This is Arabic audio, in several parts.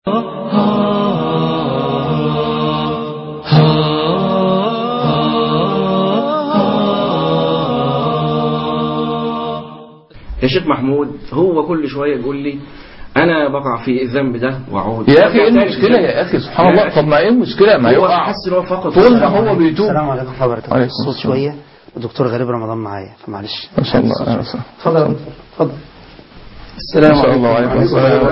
يا شيخ محمود، هو كل شوية يقول لي أنا بقع في الذنب ده وأعود. يا أخي إيه المشكلة يا أخي؟ سبحان الله. طب ما إيه المشكلة؟ ما هو يقع حس إن هو فقط طول ما هو بيتوب. السلام عليكم ورحمة الله وبركاته. الصوت شوية، الدكتور غريب رمضان معايا فمعلش. ما شاء الله. اتفضل اتفضل. السلام عليكم وعليكم السلام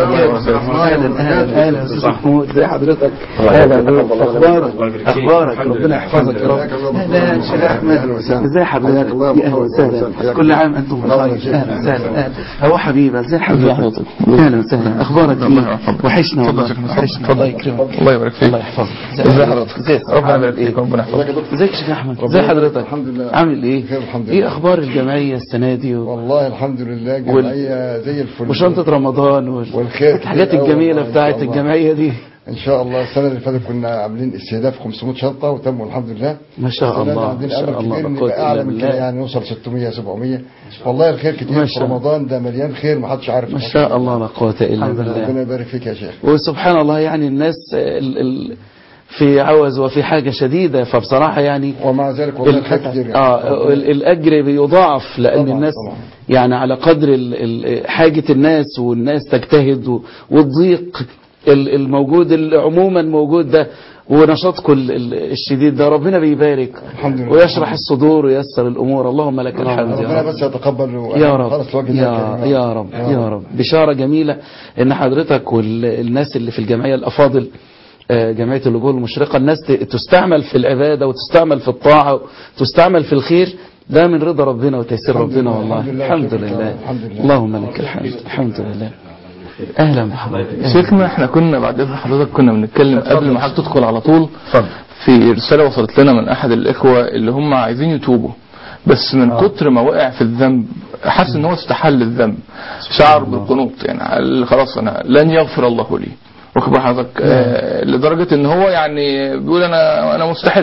اهلا استاذ محمود، ازي حضرتك؟ اهلا، اخبارك ربنا يحفظك يا رب. اهلا شيخ احمد، ازي حضرتك؟ يا اهلا وسهلا، كل عام انتم بخير. اهلا وسهلا. هو حبيبي ازي حضرتك؟ اهلا وسهلا، اخبارك ايه؟ وحشنا والله، وحشنا. الله يكرمك، الله يبارك فيك، الله يحفظك. ازي حضرتك؟ ربنا يبارك فيك، ربنا يحفظك. ازيك يا شيخ احمد؟ ازي حضرتك؟ الحمد لله. عامل ايه؟ بخير الحمد لله. ايه اخبار الجمعيه السنه دي؟ والله الحمد لله جمعيه زي الفل، وشنطه رمضان والخير، الحاجات الجميله بتاعت الجمعيه دي. ان شاء الله. السنه اللي فاتت كنا عاملين استهداف 500 شنطه وتموا الحمد لله. ما شاء الله، ما شاء الله، نبقى اعلى من كده، يعني نوصل 600 700. والله الخير كتير في رمضان ده، مليان خير ما حدش عارف. ما شاء الله، لا قوه الا بالله. ربنا يبارك فيك يا شيخ. وسبحان الله، يعني الناس في عوز وفي حاجة شديدة، فبصراحة يعني ومع ذلك والله الخير كتير يعني. الأجر بيضاعف، لأن طبعا الناس طبعا يعني على قدر حاجة الناس، والناس تجتهد، والضيق الموجود عموما موجود ده، ونشاطكم الشديد ده، ربنا بيبارك ويشرح الصدور وييسر الأمور. اللهم لك الحمد يا ربنا رب. بس يتقبل يا رب يا رب يا رب. بشارة جميلة إن حضرتك والناس اللي في الجمعية الأفاضل، جمعية اللجوء المشرقة، الناس تستعمل في العبادة وتستعمل في الطاعة وتستعمل في الخير، ده من رضا ربنا وتيسير ربنا. والله الحمد لله، اللهم لك الحمد. الحمد لله. اهلا بحضرتك شيخنا. احنا كنا بعد اذن حضرتك كنا بنتكلم قبل ما حضرتك تدخل على طول في رسالة وصلت لنا من احد الاخوة اللي هم عايزين يتوبوا، بس من كتر ما وقع في الذنب حس ان هو استحل الذنب، شعر بالقنوط، يعني خلاص انا لن يغفر الله لي، واخد بال حضرتك؟ لدرجة ان هو يعني بيقول انا مستحل.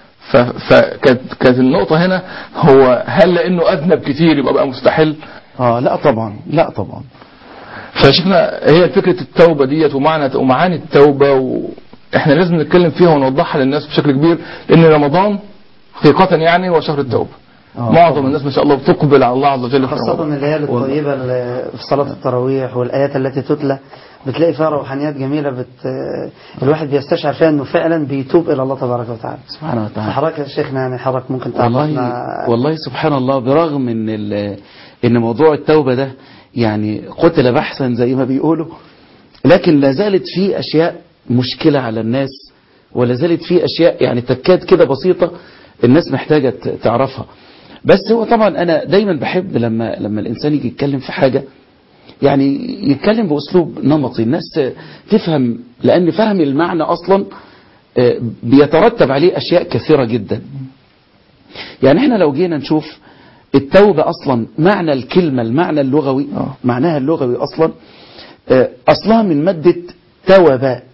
فكانت النقطة هنا، هو هل لانه اذنب كتير يبقى بقى مستحل؟ لا طبعا، لا طبعا. فشفنا هي فكرة التوبة ديت ومعاني التوبة، واحنا لازم نتكلم فيها ونوضحها للناس بشكل كبير، لان رمضان حقيقة يعني هو شهر التوبة. معظم الناس ما شاء الله بتقبل على الله عز وجل، خاصة الليالي الطيبة في صلاة التراويح والآيات التي تتلى، بتلاقي فيها روحانيات جميلة، الواحد بيستشعر فيها انه فعلا بيتوب الى الله تبارك وتعالى سبحانه وتعالى. حضرتك يا شيخنا يعني حضرتك ممكن تعرفنا؟ والله سبحان الله، برغم ان موضوع التوبة ده يعني قتل بحثا زي ما بيقولوا، لكن لا زالت فيه اشياء مشكلة على الناس، ولا زالت فيه اشياء يعني تكاد كده بسيطة الناس محتاجة تعرفها. بس هو طبعا انا دايما بحب لما الانسان يجي يتكلم في حاجة يعني يتكلم بأسلوب نمطي، الناس تفهم، لأن فهم المعنى أصلا بيترتب عليه أشياء كثيرة جدا. يعني احنا لو جينا نشوف التوبة أصلا، معنى الكلمة، المعنى اللغوي، معناها اللغوي أصلها من مادة توبة،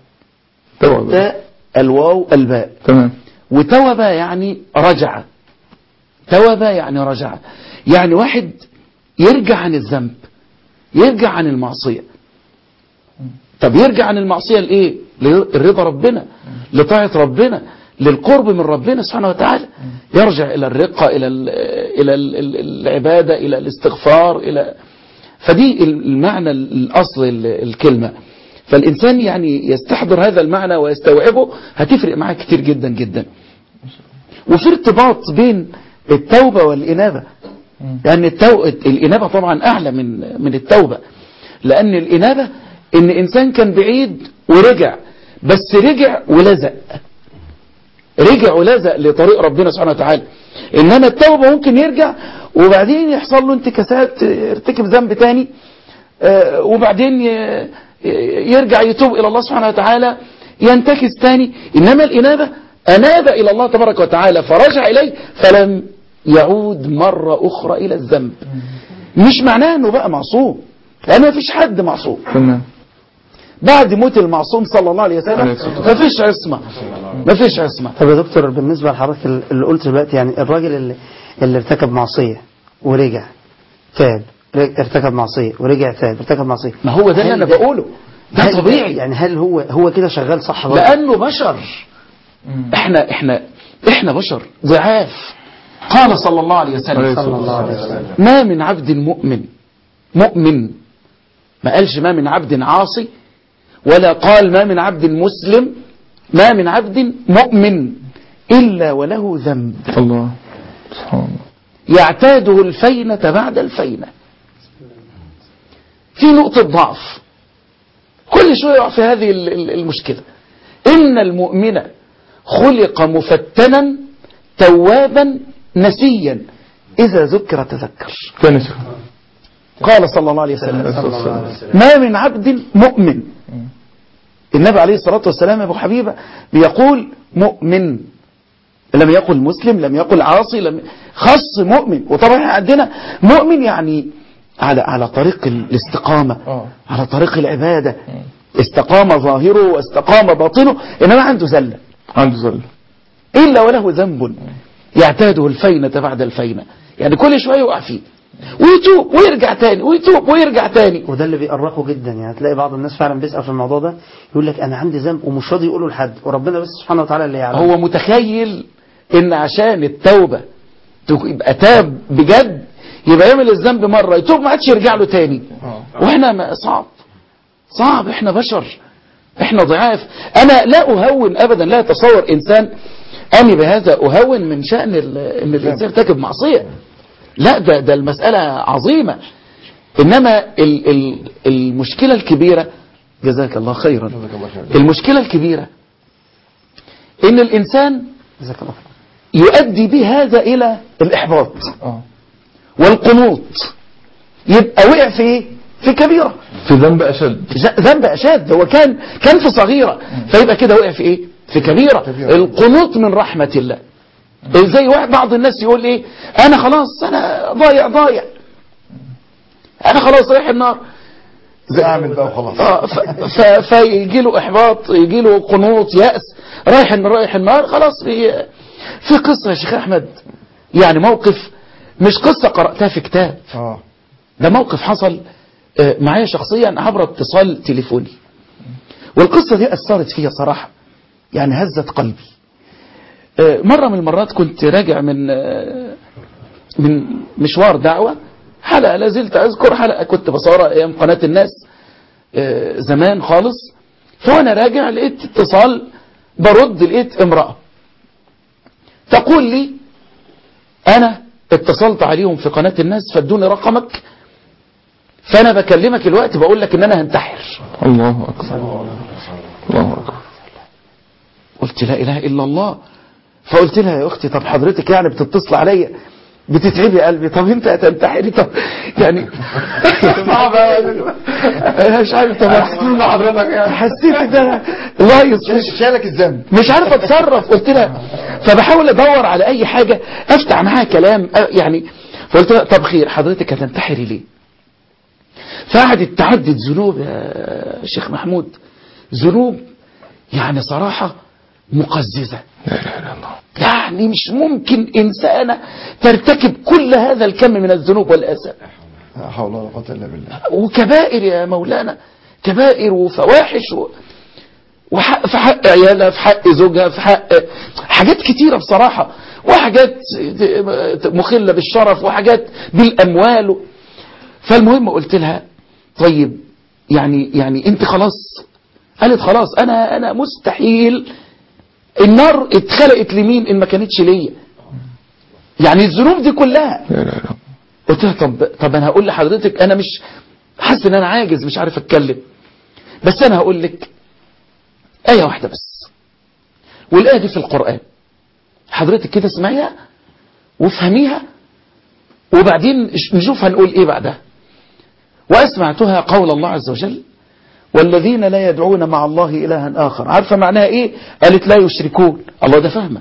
الواو الباء، تمام. وتوبة يعني رجع، توبة يعني رجع، يعني واحد يرجع عن الذنب، يرجع عن المعصية. طب يرجع عن المعصية لإيه؟ لرضا ربنا، لطاعة ربنا، للقرب من ربنا سبحانه وتعالى، يرجع إلى الرقة، إلى العبادة، إلى الاستغفار، فدي المعنى الأصل الكلمة. فالإنسان يعني يستحضر هذا المعنى ويستوعبه، هتفرق معاه كتير جدا جدا. وفي ارتباط بين التوبة والإنابة، لأن الإنابة طبعا أعلى من التوبة، لأن الإنابة إن إنسان كان بعيد ورجع، بس رجع ولزق لطريق ربنا سبحانه وتعالى. إنما التوبة ممكن يرجع وبعدين يحصل له انتكاسات، يرتكب ذنب تاني، وبعدين يرجع يتوب إلى الله سبحانه وتعالى، ينتكس تاني. إنما الإنابة أناب إلى الله تبارك وتعالى فرجع إليه، فلم يعود مرة أخرى إلى الذنب. مش معناه أنه بقى معصوم، لأن ما فيش حد معصوم. بعد موت المعصوم صلى الله عليه وسلم ما فيش عصمة. طب يا دكتور، بالنسبة لحضرتك اللي قلت دلوقتي، يعني الراجل اللي ارتكب معصية ورجع تاب، ارتكب معصية ورجع تاب، ارتكب معصية، ما هو ده اللي أنا بقوله، ده طبيعي. يعني هل هو كده شغال صح برضه؟ لأنه بشر. احنا بشر ضعاف. قال صلى الله عليه وسلم ما من عبد مؤمن ما قالش ما من عبد عاصي، ولا قال ما من عبد مسلم، ما من عبد مؤمن إلا وله ذنب. الله سبحان الله. يعتاده الفينة بعد الفينة. في نقطة ضعف كل شوية يقع في هذه المشكلة. إن المؤمن خلق مفتنا توابا نسيا إذا ذكر تذكر. قال صلى الله عليه وسلم ما من عبد مؤمن. النبي عليه الصلاة والسلام يا أبو حبيبة بيقول مؤمن، لم يقل مسلم، لم يقل عاصي، خص مؤمن. وطبعا عندنا مؤمن يعني على طريق الاستقامة، على طريق العبادة، استقام ظاهره واستقام باطنه، إنما عنده زلة إلا وله ذنب يعتاده الفينة بعد الفينة. يعني كل شوية يقع فيه ويتوب ويرجع تاني ويتوب ويرجع تاني. وده اللي بيقرقه جدا. يعني تلاقي بعض الناس فعلا بيسأل في الموضوع ده، يقول لك أنا عندي ذنب ومش راضي يقوله لحد، وربنا بس سبحانه وتعالى اللي يعلم. هو متخيل إن عشان التوبة يبقى تاب بجد يبقى يعمل الذنب مرة يتوب ما عادش يرجع له تاني. واحنا صعب، احنا بشر، احنا ضعاف. انا لا اهون ابدا، لا اتصور انسان اني بهذا اهون من شأن ان الانسان يرتكب معصية. لا، ده المسألة عظيمة. انما المشكلة الكبيرة، جزاك الله خيرا، المشكلة الكبيرة ان الانسان يؤدي بهذا الى الاحباط والقنوط. يبقى وقع في ايه؟ في كبيرة، في ذنب أشد. هو كان في صغيرة، فيبقى كده وقع في ايه؟ في كبيرة. القنوط من رحمة الله. زي بعض الناس يقول ايه؟ انا خلاص، انا ضايع، انا خلاص رايح النار، اعمل بقى وخلاص. فيجي له احباط، يجي له قنوط، يأس، رايح النار خلاص. في قصة يا شيخ احمد، يعني موقف، مش قصة قرأتها في كتاب، ده موقف حصل معايا شخصيا عبر اتصال تليفوني، والقصة دي أثرت فيها صراحة، يعني هزت قلبي. مرة من المرات كنت راجع من مشوار دعوة، حلقة لازلت أذكر، حلقة كنت بصورها أيام قناة الناس زمان خالص. فأنا راجع لقيت اتصال برد، لقيت امرأة تقول لي أنا اتصلت عليهم في قناة الناس فادوني رقمك، فأنا بكلمك الوقت بقول لك إن أنا هنتحر. الله أكبر، الله أكبر. قلت لا إله إلا الله. فقلت لها يا أختي طب حضرتك يعني بتتصل عليا بتتعبي قلبي، طب انت هتنتحري؟ طب يعني صعبة انا مش عارف. طب حضرتك يعني حسيت ده الله شالك الذنب، مش عارف اتصرف. قلت لها فبحاول ادور على اي حاجة افتح معاها كلام يعني. فقلت لها طب خير، حضرتك هتنتحري ليه؟ فقعدت تعدد ذنوب يا شيخ محمود، ذنوب يعني صراحة مقززة. لا اله الا الله. يعني مش ممكن إنسانة ترتكب كل هذا الكم من الذنوب والآثام. لا حول ولا قوة إلا بالله. وكبائر يا مولانا، كبائر وفواحش في حق عيالها، في حق زوجها، في حق حاجات كتيرة بصراحة، وحاجات مخلة بالشرف، وحاجات بالأموال. فالمهم قلت لها طيب يعني انت خلاص؟ قالت خلاص انا مستحيل النار اتخلقت لمين ان ما كانتش ليا، يعني الذنوب دي كلها. قلت لها طب انا هقول لحضرتك، انا مش حاسس ان انا عاجز، مش عارف اتكلم، بس انا هقول لك آية واحدة بس، والآية دي في القرآن، حضرتك كده اسمعيها وافهميها وبعدين نشوف هنقول ايه بعدها. واسمعتها قول الله عز وجل والذين لا يدعون مع الله إلها آخر. عارفة معناها ايه؟ قالت لا يشركون. الله ده فهمه.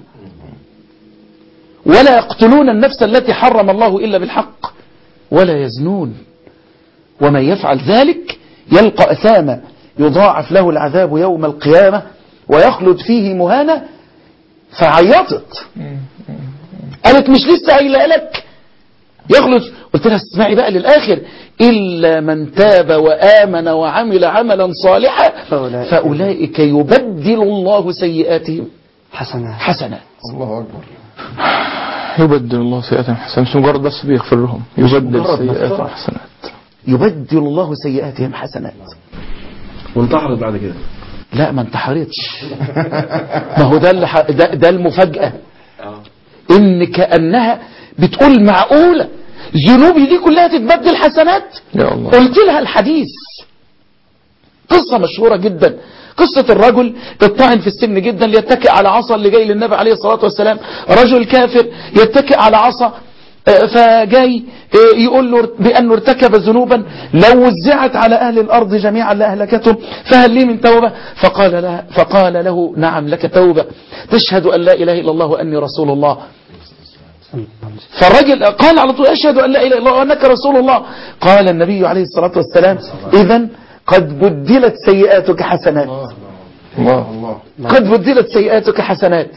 ولا يقتلون النفس التي حرم الله إلا بالحق ولا يزنون ومن يفعل ذلك يلقى أثاما يضاعف له العذاب يوم القيامة ويخلد فيه مهانا. فعيطت، قالت مش لسه قايله لك يخلد؟ قلت لها اسمعي بقى للآخر، إلا من تاب وآمن وعمل عملا صالحا فأولئك يبدل الله سيئاتهم حسنات. الله أكبر. يبدل الله سيئاتهم حسنات، مش مجرد بس بيغفر لهم، يبدل سيئاتهم حسنات. يبدل الله سيئاتهم حسنات. وانتحرت بعد كده؟ لا ما انتحرتش. ما هو ده المفاجأة، إن كأنها بتقول معقولة ذنوبي دي كلها تتبدل حسنات؟ يا الله. قلت لها الحديث، قصة مشهورة جدا، قصة الرجل الطاعن في السن جدا ليتكئ على عصا اللي جاي للنبي عليه الصلاة والسلام، رجل كافر يتكئ على عصا، فجاي يقول له بأنه ارتكب ذنوبا لو وزعت على أهل الأرض جميعا لأهلكتهم فهل لي من توبة؟ فقال له نعم لك توبة، تشهد أن لا إله إلا الله وأني رسول الله. فالرجل قال على طول أشهد أن لا إله إلا الله وأنك رسول الله. قال النبي عليه الصلاة والسلام إذن قد بدلت سيئاتك حسنات. الله. قد بدلت سيئاتك حسنات.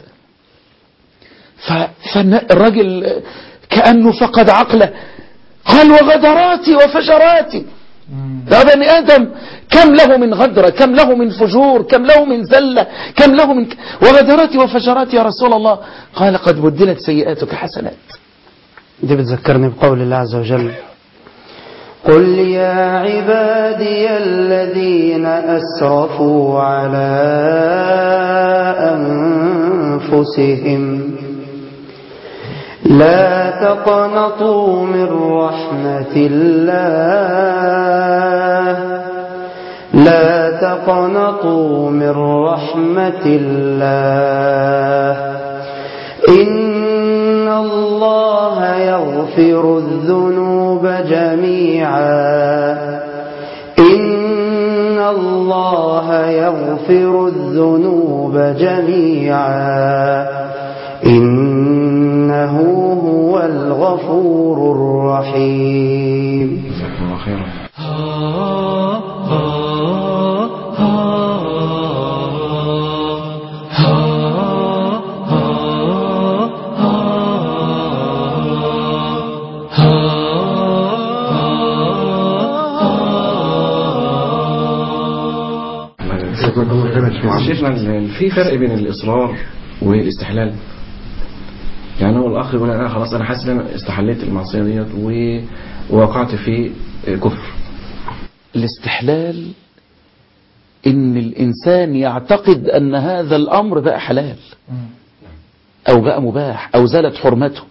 فالرجل كأنه فقد عقله، قال وغدراتي وفجراتي. يا بني آدم كم له من غدرة، كم له من فجور، كم له من زلة، كم له من وغدراتي وفجراتي يا رسول الله. قال قد بدلت سيئاتك حسنات. دي بتذكرني بقول الله عز وجل قل يا عبادي الذين أسرفوا على أنفسهم لا تقنطوا من رحمة الله لا تقنطوا من رحمة الله إن الله يغفر الذنوب جميعا إن الله يغفر الذنوب جميعا إنه هو الغفور الرحيم. شيخنا في فرق بين الإصرار والاستحلال. يعني هو الأخ يقول أنا خلاص أنا حاسس أن أنا استحليت المعصية ديت ووقعت في كفر. الاستحلال إن الإنسان يعتقد أن هذا الأمر بقى حلال أو بقى مباح أو زالت حرمته.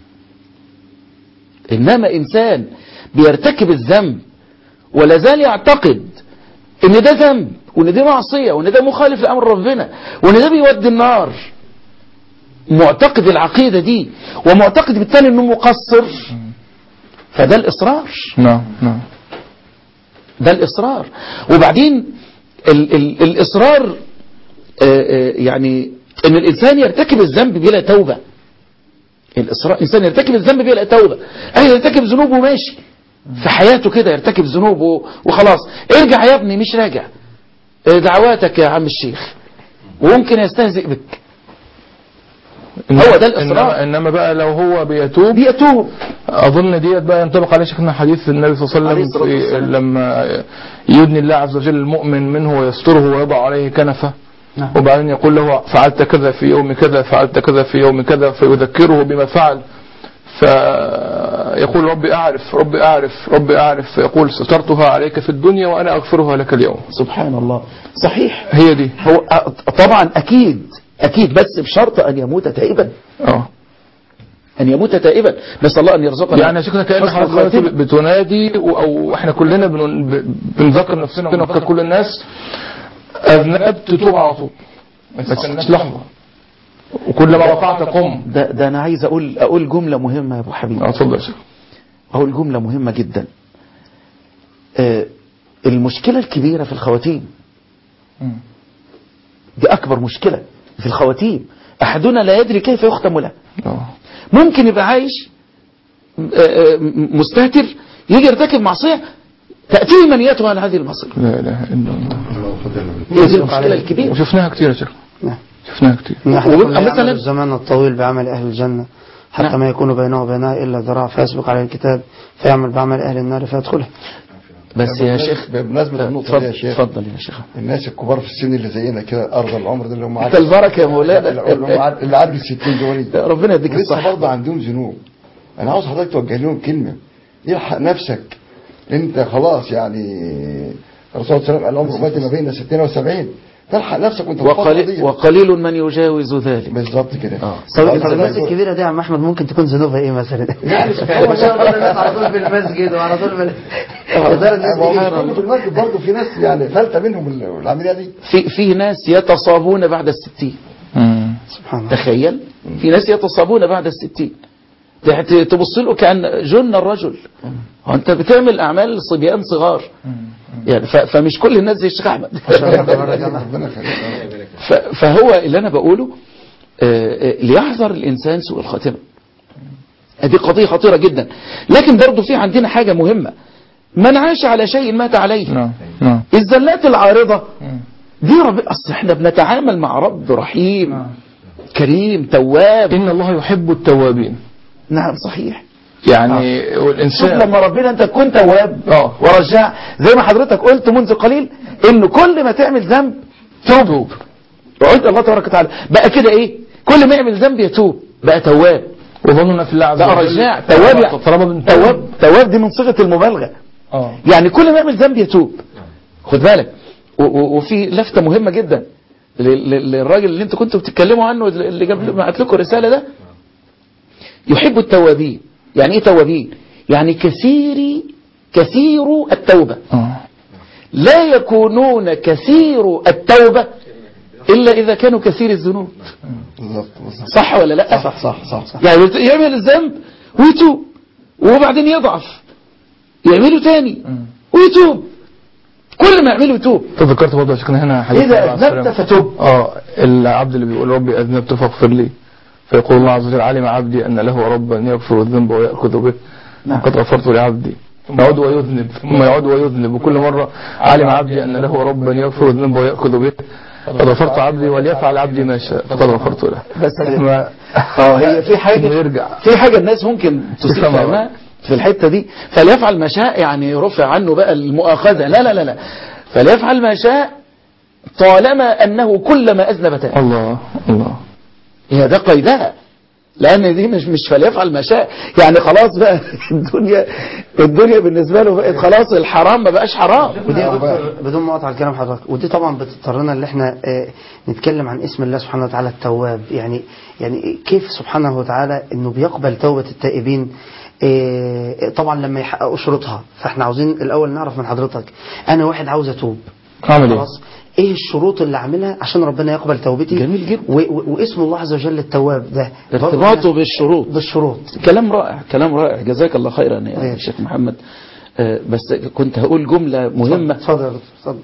إنما إنسان بيرتكب الذنب ولا زال يعتقد إن ده ذنب وإن ده معصية وإن ده مخالف لأمر ربنا وإن ده بيودي النار، معتقد العقيدة دي ومعتقد بالتالي إنه مقصر، فده الإصرار. نعم ده الإصرار. وبعدين الإصرار يعني إن الإنسان يرتكب الذنب بلا توبة. الإصرار إنسان يرتكب الذنب بلا توبة، أي يرتكب ذنوبه ماشي في حياته كده، يرتكب ذنوبه وخلاص، ارجع يا ابني مش راجع، دعواتك يا عم الشيخ، وممكن يستهزئ بك. هو ده الإصرار. إنما بقى لو هو بيتوب أظن ديت بقى ينطبق عليه شيخنا حديث النبي صلى الله عليه وسلم لما يدني الله عز وجل المؤمن منه ويستره ويضع عليه كنفة، وبعدين يقول له فعلت كذا في يوم كذا، فعلت كذا في يوم كذا، فيذكره بما فعل، فيقول ربي أعرف ربي أعرف ربي أعرف، فيقول سترتها عليك في الدنيا وأنا أغفرها لك اليوم. سبحان الله. صحيح، هي دي. هو طبعا أكيد بس بشرط أن يموت تائبا. أن يموت تائبا، نسأل الله أن يرزقنا. يعني شكلنا كأن حضرتك بتنادي أو إحنا كلنا بنذكر نفسنا ونذكر كل الناس أذنبت تتوب على طول، بس الناس لحظة وكل ما وقعت قم. ده أنا عايز أقول جملة مهمة يا أبو حبيب. اتفضل يا شيخ. أقول جملة مهمة جدا. المشكلة الكبيرة في الخواتيم، دي أكبر مشكلة في الخواتيم. أحدنا لا يدري كيف يختم له. ممكن يبقى عايش مستهتر، يجي يرتكب معصية تأتيه منيته على هذه المعصية. لا إله إلا الله. هي دي المشكلة الكبيرة، وشفناها كتير يا شيخ. شفناها كتير. نحن مثلا الزمان الطويل بعمل أهل الجنة حتى ما يكون بينه وبينها إلا ذراع فيسبق عليه الكتاب فيعمل بعمل أهل النار فيدخلها. بس يا شيخ بمناسبة النقطة دي يا شيخ، اتفضل يا شيخ. الناس الكبار في السن اللي زينا كده أرض العمر ده اللي هم انت البركة يا مولانا اللي عدوا ال60 دول ربنا يديك لسه الصحة. برضه عندهم ذنوب. أنا عاوز حضرتك توجه لهم كلمة، الحق نفسك، أنت خلاص يعني الرسول صلى الله عليه وسلم قال عمر أمتي ما بين 60 و70، تلحق نفسك وأنت وقليل من يجاوز ذلك. بالظبط كده. طب الناس الكبيرة دي يا عم أحمد ممكن تكون ذنوبها إيه مثلا؟ يعني سبحان الله على طول في المسجد وعلى طول في المسجد برضه في ناس يعني فلتة منهم العملية دي. في ناس يتصابون بعد 60. سبحان الله. تخيل في ناس يتصابون بعد 60 تبص له كأن جن الرجل. وانت بتعمل اعمال صبيان صغار يعني فمش كل الناس زي الشيخ احمد. فهو اللي انا بقوله ليحذر الانسان سوء الخاتمه. هذه قضيه خطيره جدا. لكن برضو في عندنا حاجه مهمه، من عاش على شيء مات عليه. الزلات العارضه دي اصل احنا بنتعامل مع رب رحيم كريم تواب. إن الله يحب التوابين. نعم صحيح. يعني والإنسان شوف لما ربنا انت تكون تواب ورجع زي ما حضرتك قلت منذ قليل انه كل ما تعمل ذنب توب. وقلت الله تبارك وتعالى بقى كده ايه، كل ما يعمل ذنب يتوب بقى تواب. وظننا في الله عز وجل بقى رجاع تواب دي من صيغة المبالغة. يعني كل ما يعمل ذنب يتوب. خد بالك. وفي لفتة مهمة جدا للراجل اللي انت كنتوا بتتكلموا عنه اللي بعت لكم الرسالة ده، يحب التوابين. يعني ايه توابين؟ يعني كثير التوبة. لا يكونون كثير التوبة إلا إذا كانوا كثير الذنوب. صح ولا لا؟ صح. يعني يعمل الذنب ويتوب وبعدين يضعف يعمله تاني ويتوب، كل ما يعمله يتوب. تذكرت برضه يا شيخنا هنا حديث إذا أذنبت فتوب. العبد اللي بيقول ربي أذنبت فاغفر لي، فيقول الله عز وجل علم عبدي أن له ربا يغفر الذنب ويأخذ به، قد غفرت لعبدي. يعود ويذنب ثم يعود ويذنب، وكل مرة علم عبدي أن له ربا يغفر الذنب ويأخذ به، قد غفرت عبدي وليفعل عبدي ما شاء فقد غفرت له. بس هي في حاجة الناس ممكن تفهمها في الحتة دي، فليفعل ما شاء يعني رفع عنه بقى المؤاخذة. لا فليفعل ما شاء طالما أنه كلما أذنب تاب. الله هي ده قيدها، لأن دي مش فليفعل ما شاء يعني خلاص بقى الدنيا بالنسبة له بقت خلاص الحرام ما بقاش حرام. ودي بدون مقاطعة الكلام حضرتك، ودي طبعا بتضطرنا اللي احنا نتكلم عن اسم الله سبحانه وتعالى التواب. يعني كيف سبحانه وتعالى انه بيقبل توبة التائبين طبعا لما يحققوا شروطها. فاحنا عاوزين الاول نعرف من حضرتك، انا واحد عاوز اتوب خلاص، ايه الشروط اللي اعملها عشان ربنا يقبل توبتي؟ جميل جدا. واسم الله عز وجل التواب ده ارتباطه بالشروط. كلام رائع جزاك الله خيرا يا شيخ محمد. بس كنت هقول جملة مهمة. اتفضل.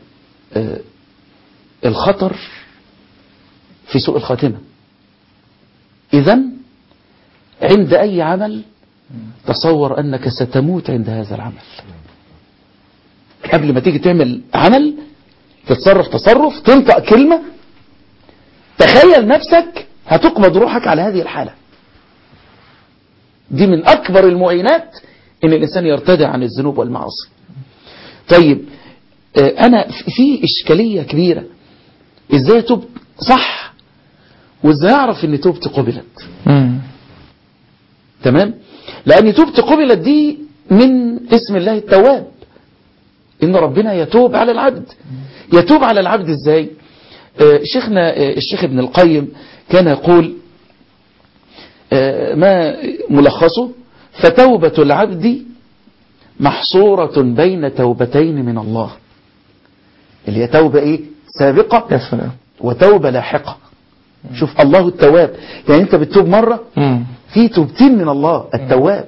الخطر في سوء الخاتمة. إذن عند أي عمل تصور أنك ستموت عند هذا العمل. قبل ما تيجي تعمل عمل تتصرف تصرف، تنطق كلمة، تخيل نفسك هتقبض روحك على هذه الحالة. دي من أكبر المعينات إن الإنسان يرتدع عن الذنوب والمعاصي. طيب أنا في إشكالية كبيرة، إزاي أتوب صح وإزاي أعرف إن توبتي قبلت؟ تمام؟ لأن توبتي قبلت دي من اسم الله التواب، إن ربنا يتوب على العبد. يتوب على العبد إزاي؟ شيخنا الشيخ ابن القيم كان يقول ما ملخصه: فتوبة العبد محصورة بين توبتين من الله، اللي هي توبة إيه؟ سابقة وتوبة لاحقة. شوف الله التواب، يعني أنت بتتوب مرة في توبتين من الله التواب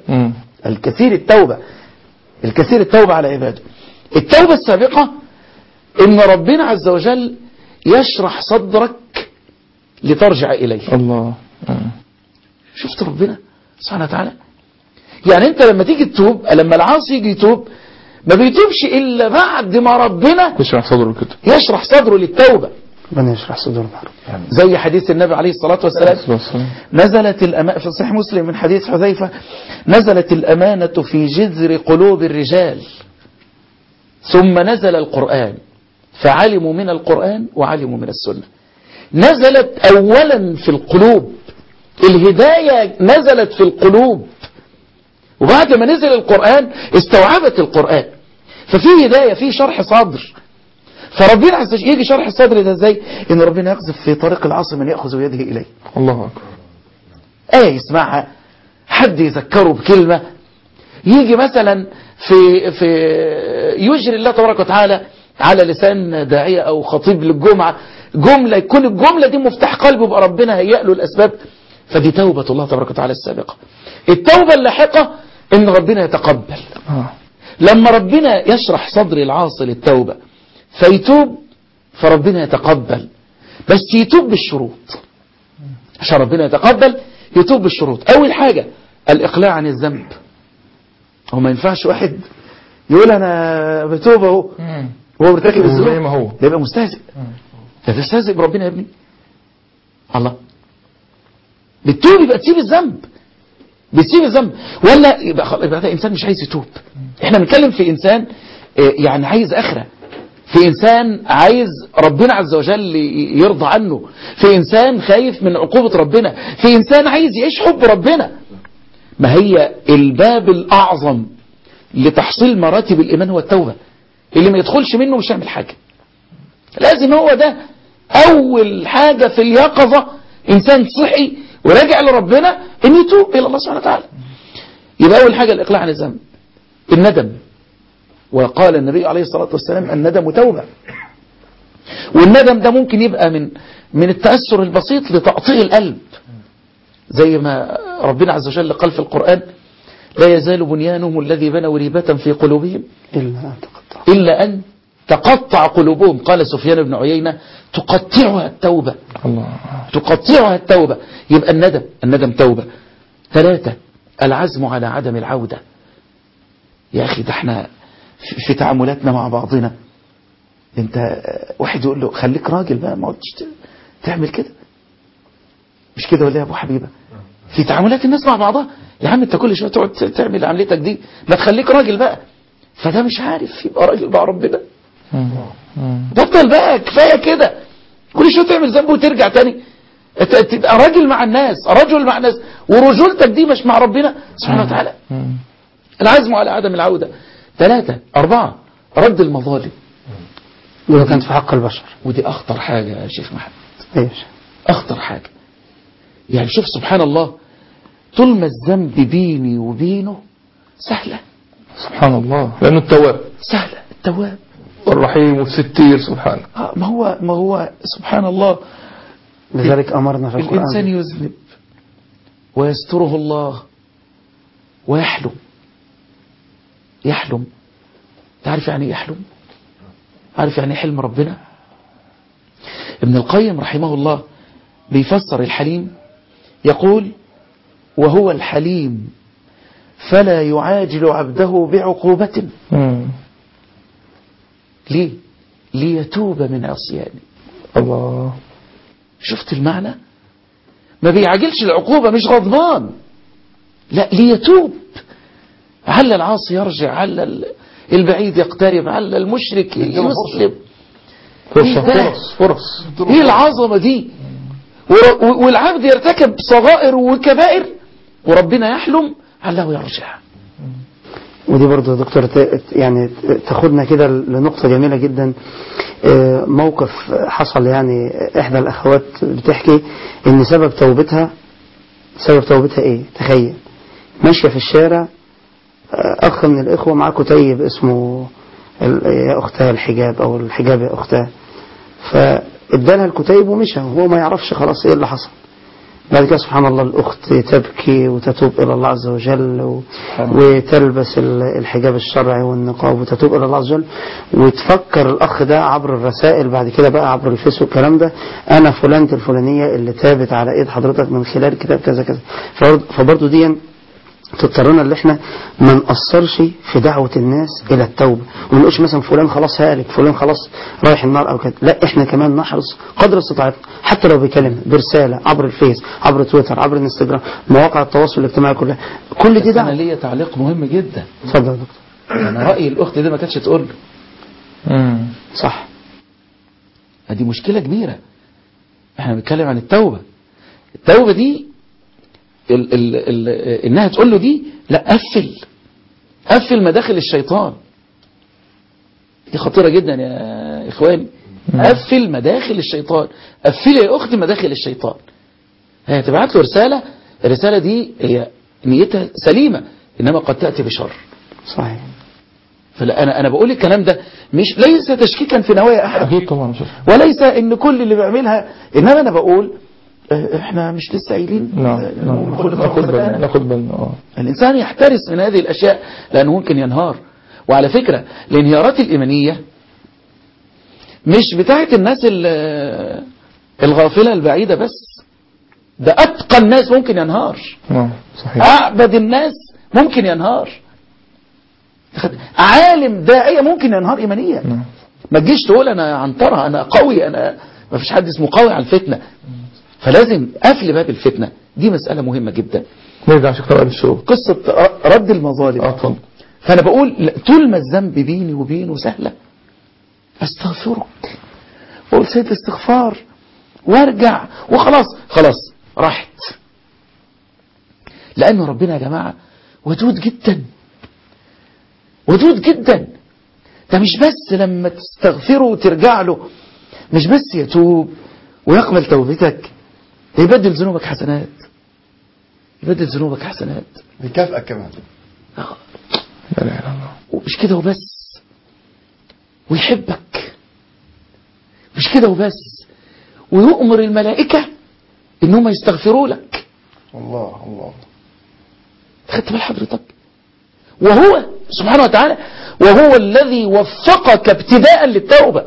الكثير التوبة على عباده. التوبة السابقة إن ربنا عز وجل يشرح صدرك لترجع إليه. الله. شفت ربنا سبحانه وتعالى؟ يعني أنت لما تيجي تتوب، لما العاصي يجي يتوب ما بيتوبش إلا بعد ما ربنا يشرح صدره كده، يشرح صدره للتوبة. ربنا يشرح صدورنا. زي حديث النبي عليه الصلاة والسلام نزلت الأمانة في صحيح مسلم من حديث حذيفة نزلت الأمانة في جذر قلوب الرجال ثم نزل القرآن فعلموا من القرآن وعلموا من السنة. نزلت أولا في القلوب، الهداية نزلت في القلوب، وبعد ما نزل القرآن استوعبت القرآن، ففي هداية، في شرح صدر. فربنا عز وجل يجي شرح الصدر ده ازاي؟ ان ربنا يقذف في طريق العاصي من يأخذ يده اليه. الله اكبر. آية يسمعها، حد يذكره بكلمة، يجي مثلا في يجري الله تبارك وتعالى على لسان داعية او خطيب للجمعة جملة، يكون الجملة دي مفتاح قلبه، يبقى ربنا هيأ له الاسباب. فدي توبة الله تبارك وتعالى السابقة. التوبة اللاحقة ان ربنا يتقبل. لما ربنا يشرح صدر العاصي للتوبة فيتوب، فربنا يتقبل، بس يتوب بالشروط. عشان ربنا يتقبل يتوب بالشروط. اول حاجة الاقلاع عن الذنب. هو ما ينفعش واحد يقول انا بتوب اهو وهو مرتكب الذنوب، زي ما هو ده يبقى مستهزئ. ده تستهزئ بربنا يا ابني. الله، بتتوب يبقى تسيب الذنب، بتسيب الذنب، ولا يبقى ده انسان مش عايز يتوب. احنا بنتكلم في انسان يعني عايز اخره، في إنسان عايز ربنا عز وجل يرضى عنه، في إنسان خايف من عقوبة ربنا، في إنسان عايز يعيش حب ربنا. ما هي الباب الأعظم لتحصيل مراتب الإيمان هو التوبة. اللي ما يدخلش منه مش هيعمل حاجة. لازم هو ده أول حاجة في اليقظة. إنسان صحي وراجع لربنا إن يتوب إلى الله سبحانه وتعالى. يبقى أول حاجة الإقلاع عن الذنب. الندم، وقال النبي عليه الصلاة والسلام الندم توبة. والندم ده ممكن يبقى من التأثر البسيط لتقطيع القلب، زي ما ربنا عز وجل قال في القرآن لا يزال بنيانهم الذي بنوا ريبة في قلوبهم إلا أن تقطع قلوبهم. قال سفيان بن عيينة تقطعها التوبة. تقطعها التوبة. يبقى الندم توبة. 3 العزم على عدم العودة. يا أخي ده احنا في تعاملاتنا مع بعضنا، انت واحد يقول له خليك راجل بقى، ما قلتش تعمل كده، مش كده ولا يا ابو حبيبه؟ في تعاملات الناس مع بعضها، يا عم انت كل شويه تقعد تعمل عمليتك دي، ما تخليك راجل بقى. فده مش عارف يبقى راجل مع ربنا. بطل بقى، كفايه كده، كل شويه تعمل ذنب وترجع تاني. تبقى راجل مع الناس، رجل مع الناس، ورجولتك دي مش مع ربنا سبحانه وتعالى. العزم على عدم العودة. 3 4 رد المظالم. ولو كانت في حق البشر، ودي أخطر حاجة يا شيخ محمد. ايش أخطر حاجة؟ يعني شوف سبحان الله، طول ما الذنب بيني وبينه سهلة، سبحان الله، لأنه التواب سهلة. التواب والرحيم والستير سبحانه. ما هو سبحان الله. لذلك أمرنا في القرآن الإنسان يذنب ويستره الله ويحلم. يحلم، تعرف يعني يحلم؟ عارف يعني حلم ربنا؟ ابن القيم رحمه الله بيفسر الحليم، يقول وهو الحليم فلا يعاجل عبده بعقوبة. ليه؟ ليتوب من عصيانه. الله، شفت المعنى؟ ما بيعاجلش العقوبة، مش غضبان، لا، ليتوب. عل العاصي يرجع، عل البعيد يقترب، عل المشرك يسلم. فرص. ايه العظمة دي؟ والعبد يرتكب صغائر وكبائر وربنا يحلم عله يرجع. ودي برضه يا دكتور يعني تاخدنا كده لنقطة جميلة جدا. موقف حصل، يعني إحدى الأخوات بتحكي إن سبب توبتها إيه؟ تخيل، ماشية في الشارع، أخ من الإخوة معاه كتيب اسمه يا أختها الحجاب أو الحجاب يا أختها، فإدالها الكتيب ومشى وهو ما يعرفش خلاص إيه اللي حصل. بعد كده سبحان الله الأخت تبكي وتتوب إلى الله عز وجل وتلبس الحجاب الشرعي والنقاب وتتوب إلى الله عز وجل، وتفكر الأخ ده عبر الرسائل بعد كده بقى عبر الفيسبوك والكلام ده، أنا فلانة الفلانية اللي تابت على إيد حضرتك من خلال كتاب كذا كذا. فبرضه دي تضطرنا اللي احنا ما نقصرش في دعوة الناس الى التوبة، وما نقولش مثلا فلان خلاص هالك، فلان خلاص رايح النار او كده. لا، احنا كمان نحرص قدر استطاعتنا حتى لو بكلمة، برسالة، عبر الفيس، عبر تويتر، عبر الانستجرام، مواقع التواصل الاجتماعي كلها، كل دي انا دعوة. ليا تعليق مهم جدا. اتفضل يا دكتور. انا رأيي الاخت دي ما كانتش تقول له. صح. دي مشكلة كبيرة. احنا بنتكلم عن التوبة. التوبة دي انها تقول له دي، لا، قفل مداخل الشيطان. دي خطيرة جدا يا اخواني. قفل مداخل الشيطان، قفل يا اختي مداخل الشيطان. هي تبعت له رسالة، الرسالة دي هي نيتها سليمة، انما قد تأتي بشر. صحيح. فلا انا بقول الكلام ده مش ليس تشكيكا في نوايا احد، اكيد طبعا، وليس ان كل اللي بيعملها، انما انا بقول احنا مش لسه قايلين. ناخد بالنا. الانسان يحترس من هذه الاشياء لانه ممكن ينهار. وعلى فكرة الانهيارات الايمانية مش بتاعت الناس الغافلة البعيدة بس، ده اتقى الناس ممكن ينهار. صحيح. اعبد الناس ممكن ينهار. عالم داعية ممكن ينهار ايمانيا. ما تجيش تقول انا عنترة، انا قوي، انا ما فيش حد اسمه قوي على الفتنة. فلازم قفل باب الفتنة، دي مسألة مهمة جدا. نرجع شكرا للشغل، قصة رد المظالم. فانا بقول طول ما الذنب بيني وبينه سهلة، استغفرك واقول سيد الاستغفار وارجع وخلاص، راحت. لأن ربنا يا جماعة ودود جدا، ودود جدا. ده مش بس لما تستغفره وترجع له، مش بس يتوب ويقبل توبتك، ده يبدل ذنوبك حسنات، يبدل ذنوبك حسنات، بيكافئك كمان. ومش كده وبس، ويحبك. مش كده وبس، ويؤمر الملائكة انهم يستغفروا لك. الله. خدت بال حضرتك؟ وهو سبحانه وتعالى وهو الذي وفقك ابتداء للتوبة.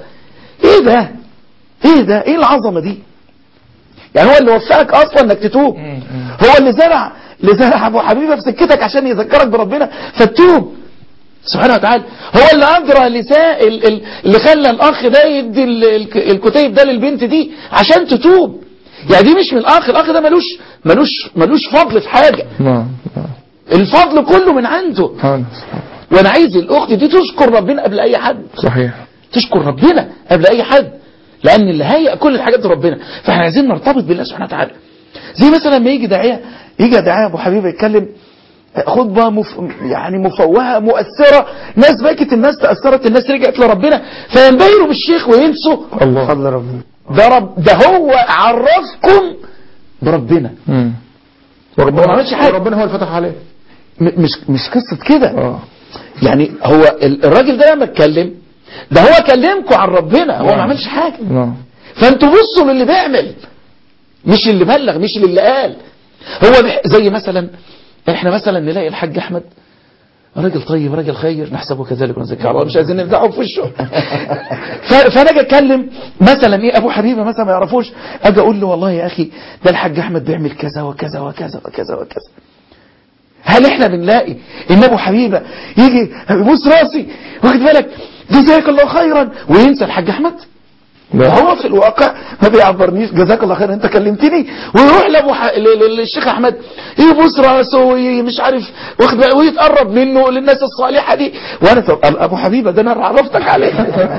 ايه العظمة دي؟ يعني هو اللي وفقك اصلا انك تتوب. هو اللي زرع ابو حبيبة في سكتك عشان يذكرك بربنا فتوب سبحانه وتعالى. هو اللي أجرى اللي خلى الأخ ده يدي الكتيب ده للبنت دي عشان تتوب. يعني دي مش من الأخ ده ملوش فضل في حاجة. الفضل كله من عنده. وأنا عايز الأخت دي تشكر ربنا قبل أي حد. صحيح. تشكر ربنا قبل أي حد، لأن اللي هيئ كل الحاجات دي ربنا. فاحنا عايزين نرتبط بالله سبحانه وتعالى. زي مثلا لما يجي داعية أبو حبيبة يتكلم خطبة يعني مفوهة مؤثرة، ناس بكت، الناس تأثرت، الناس رجعت لربنا، فينبهروا بالشيخ وينسوا الله فضل ربنا. ده هو عرفكم بربنا. وربنا ما عملش حاجة، ربنا هو اللي فتح عليه. مش قصة كده. يعني هو الراجل ده لما اتكلم، ده هو كلمكم عن ربنا، هو ما عملش حاجة. فانتوا بصوا للي بيعمل، مش اللي بلغ، مش اللي قال. هو زي مثلا احنا مثلا نلاقي الحاج احمد راجل طيب، راجل خير، نحسبه كذلك ونزكي الله، مش عايزين نفدعه في وشه. فانا اجي اتكلم مثلا ابو حبيبه مثلا ما يعرفوش، اجي اقول له والله يا اخي ده الحاج احمد بيعمل كذا وكذا وكذا وكذا وكذا. هل احنا بنلاقي ان ابو حبيبه يجي يبوس راسي واخد بالك جزاك الله خيرا وينسى الحاج احمد؟ هو في الواقع ما بيعبرنيش جزاك الله خير انت كلمتني، ويروح للشيخ احمد يبوس راسه ومش عارف واخد بالك ويتقرب منه للناس الصالحه دي. وانا ابو حبيبه ده انا عرفتك عليه.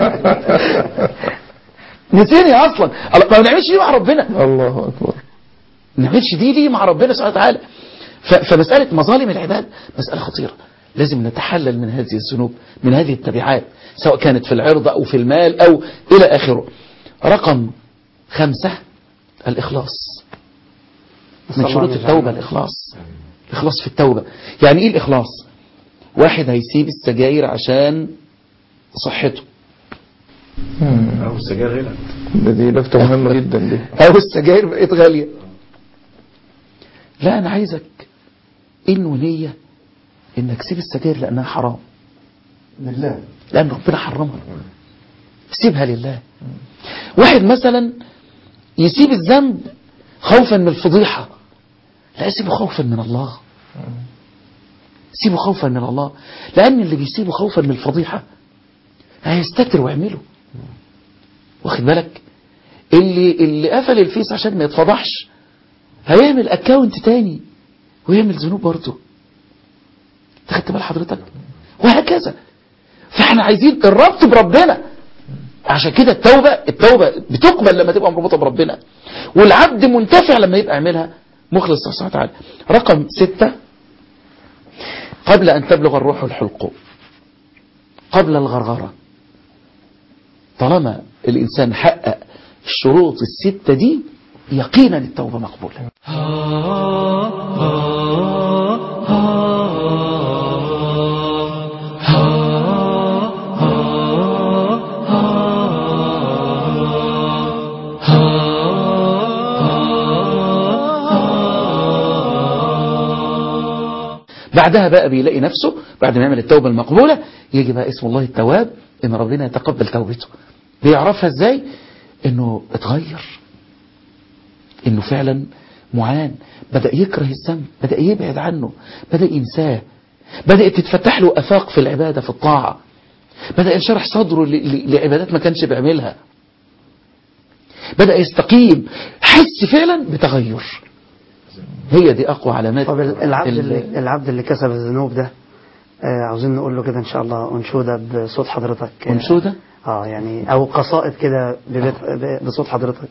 نسيني اصلا. ما بنعملش دي مع ربنا. الله اكبر. ما بنعملش دي مع ربنا سبحانه وتعالى. فمساله مظالم العباد مساله خطيره، لازم نتحلل من هذه الذنوب، من هذه التبعات، سواء كانت في العرض أو في المال أو إلى آخره. رقم 5 الإخلاص. من شروط التوبة الإخلاص في التوبة. يعني إيه الإخلاص؟ واحد هيسيب السجاير عشان صحته، أو السجاير غلت، دي لفتة مهمة جدا دي، أو السجاير بقت غالية. لا، أنا عايزك إنه نية إنك سيب السجاير لأنها حرام لله، لأن ربنا حرمها، سيبها لله. واحد مثلا يسيب الذنب خوفا من الفضيحة، لا، يسيبه خوفا من الله. سيبه خوفا من الله، لأن اللي بيسيبه خوفا من الفضيحة هيستتر ويعمله. واخد بالك؟ اللي قفل الفيس عشان ما يتفضحش هيعمل اكاونت تاني ويعمل ذنوب برضه. تاخدت بال حضرتك؟ وهكذا. فاحنا عايزين الربط بربنا. عشان كده التوبة بتقبل لما تبقى مربوطة بربنا، والعبد منتفع لما يبقى يعملها مخلص سبحانه وتعالى. رقم 6، قبل أن تبلغ الروح الحلقوم، قبل الغرغرة. طالما الإنسان حقق الشروط ال6 دي يقينا التوبة مقبولة. بعدها بقى بيلاقي نفسه بعد ما يعمل التوبة المقبولة يجي بقى اسم الله التواب، ان ربنا يتقبل توبته. بيعرفها ازاي؟ انه اتغير، انه فعلا معان، بدأ يكره الذنب، بدأ يبعد عنه، بدأ ينساه، بدأت تتفتح له افاق في العبادة في الطاعة، بدأ ينشرح صدره لعبادات ما كانش بيعملها، بدأ يستقيم، حس فعلا بتغير. هي دي اقوى علامات. طب العبد اللي كسب الذنوب ده عاوزين نقول له كده ان شاء الله انشوده بصوت حضرتك. انشوده يعني او قصائد كده بصوت حضرتك.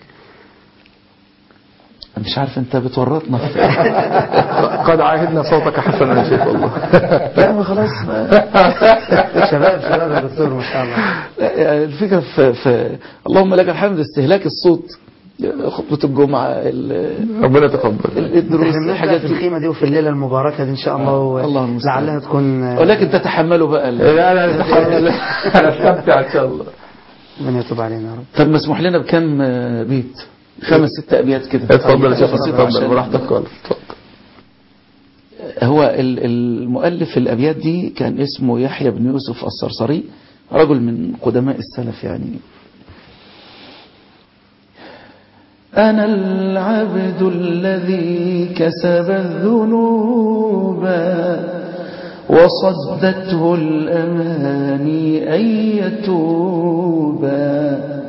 مش عارف انت بتورطنا في قد عاهدنا صوتك حسنا يا شيخ والله. لا ما خلاص شباب يا دكتور ما شاء الله. الفكرة في اللهم لك الحمد استهلاك الصوت، خطبة الجمعة، ربنا يتقبل الدروس، الحاجات في الخيمة دي وفي الليلة المباركة دي ان شاء الله لعلها تكون ولكن تتحملوا بقى لا نتحمل. استمتع ان شاء الله. ربنا يتوب علينا يا رب. طب مسموح لنا بكم بيت؟ 5-6 أبيات كده. اتفضل يا شيخ، اتفضل براحتك خالص. هو المؤلف الأبيات دي كان اسمه يحيى بن يوسف الصرصري، رجل من قدماء السلف يعني. أنا العبد الذي كسب الذنوب وصدته الأماني أن يتوبا.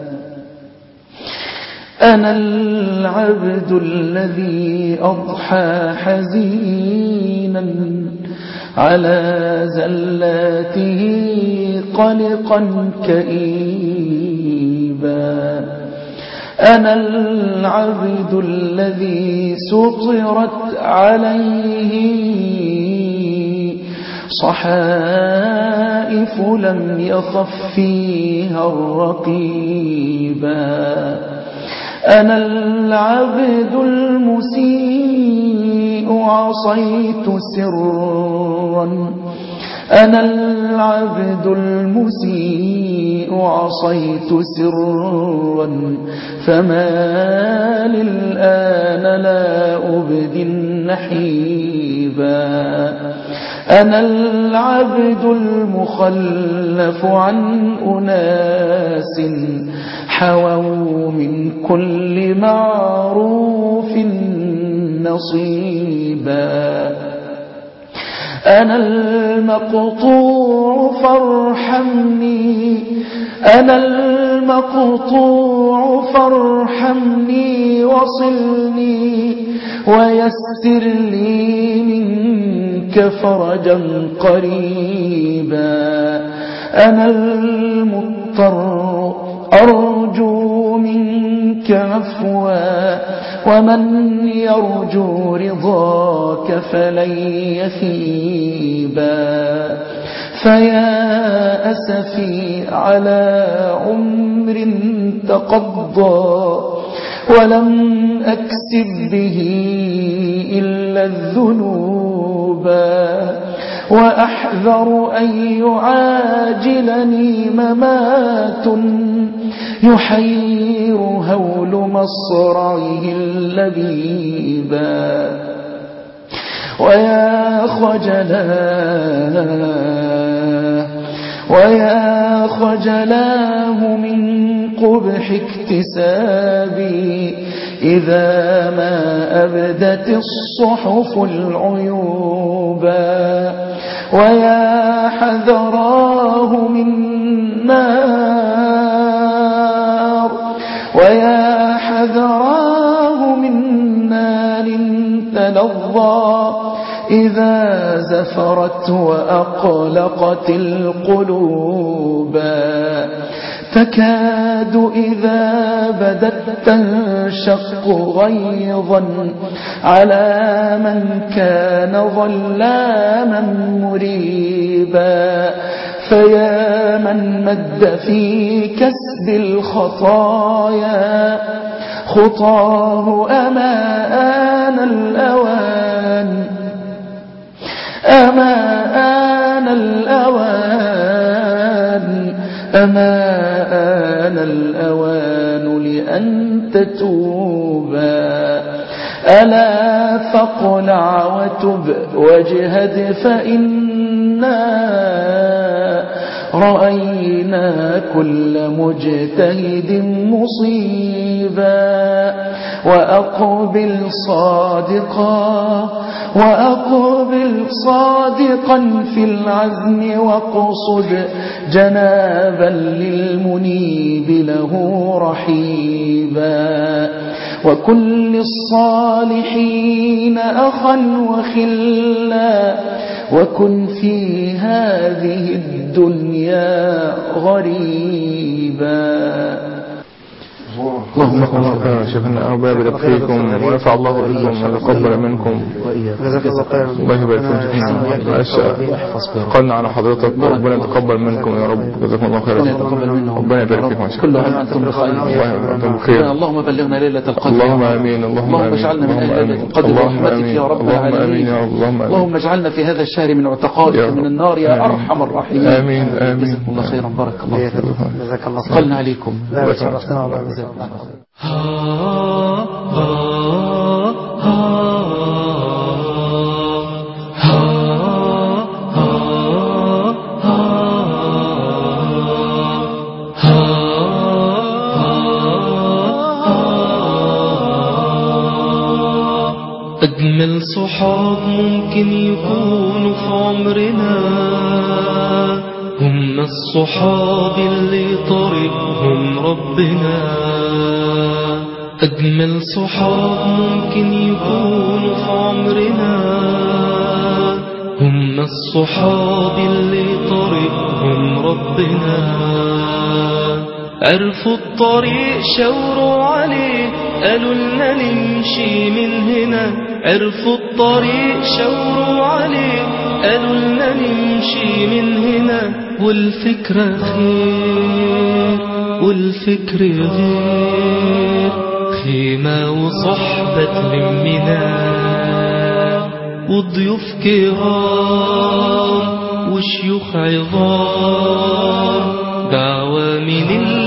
أنا العبد الذي أضحى حزينا على زلاته قلقا كئيبا. أنا العبد الذي سطرت عليه صحائف لم يخف فيها الرقيبا. أنا العبد المسيء عصيت سرا. أنا العبد المسيء عصيت سرا فما للآن لا أبدي النحيبا. أنا العبد المخلف عن أناس حووا من كل معروف نصيبا. أنا المقطوع فارحمني. أنا المقطوع فارحمني وصلني ويسر لي منك فرجا قريبا. أنا المضطر أرجو منك عفوا ومن يرجو رضاك فلن يخيبا. فيا أسفي على عمر تقضى ولم أكسب به إلا الذنوبا. وأحذر أن يعاجلني ممات يحير هول مصرعه اللبيبا. ويا خجلاه من قبح اكتسابي إذا ما أبدت الصحف العيوبا ويا حذراه من نار ويا حذراه من نار تلظى إذا زفرت وأقلقت القلوب تكاد إذا بدت تنشق غيظا على من كان ظلاما مريبا فيا من مد في كسب الخطايا خطاه أما آن الأوان أما آن الأوان أما آن الأوان لأن تتوبا ألا فاقلع وتب واجهد فإنا رأينا كل مجتهد مصيبا وأقبل صادقا في العزم واقصد جنابا للمنيب له رحيبا وكل الصالحين أخا وخلا وكن في هذه الدنيا غريبا. اللهم شفنا أرباب فيكم ونفع الله بكم ويتقبل منكم جزاك الله خيرا. الله يبارك فيكم. قلنا على حضرتك ربنا يتقبل منكم يا رب. جزاكم الله خيرا. ربنا يبارك فيكم. كل عام وأنتم بخير. اللهم بلغنا ليلة القدر. اللهم آمين. اللهم اجعلنا من أهل ليلة القدر برحمتك يا رب العالمين. اللهم اجعلنا في هذا الشهر من عتقائك من النار يا أرحم الراحمين. آمين. جزاكم الله خيرا. بارك الله فيكم. جزاك الله خيرا. قلنا عليكم. أجمل صحاب ممكن يكونوا في عمرنا هم الصحاب اللي طريقهم ربنا. أجمل صحاب ممكن يكونوا في عمرنا هم الصحاب اللي طريقهم ربنا. عرفوا الطريق شاوروا عليه قالوا لنا نمشي من هنا. عرفوا الطريق شاوروا عليه قالوا لنا نمشي من هنا. والفكرة خير والفكر غير خيمة وصحبة تلمنا وضيوف كرام وشيوخ عظام دعوة من